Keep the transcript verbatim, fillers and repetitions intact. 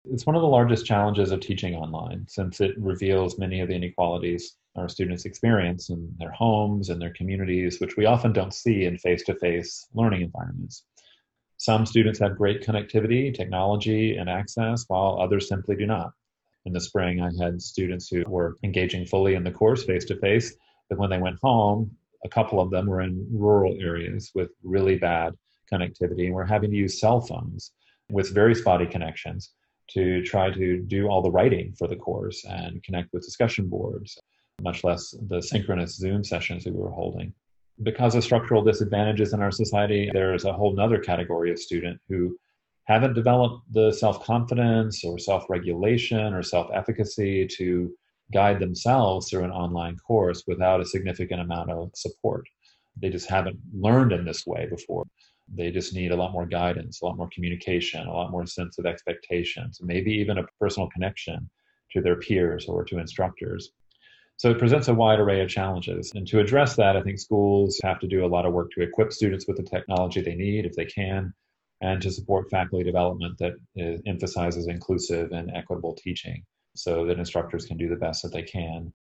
It's one of the largest challenges of teaching online since it reveals many of the inequalities our students experience in their homes and their communities, which we often don't see in face-to-face learning environments. Some students have great connectivity, technology, and access, while others simply do not. In the spring, I had students who were engaging fully in the course face-to-face, but when they went home, a couple of them were in rural areas with really bad connectivity and were having to use cell phones with very spotty connections to try to do all the writing for the course and connect with discussion boards, much less the synchronous Zoom sessions that we were holding. Because of structural disadvantages in our society, there is a whole nother category of student who haven't developed the self-confidence or self-regulation or self-efficacy to guide themselves through an online course without a significant amount of support. They just haven't learned in this way before. They just need a lot more guidance, a lot more communication, a lot more sense of expectations, maybe even a personal connection to their peers or to instructors. So it presents a wide array of challenges. And to address that, I think schools have to do a lot of work to equip students with the technology they need, if they can, and to support faculty development that uh, emphasizes inclusive and equitable teaching so that instructors can do the best that they can.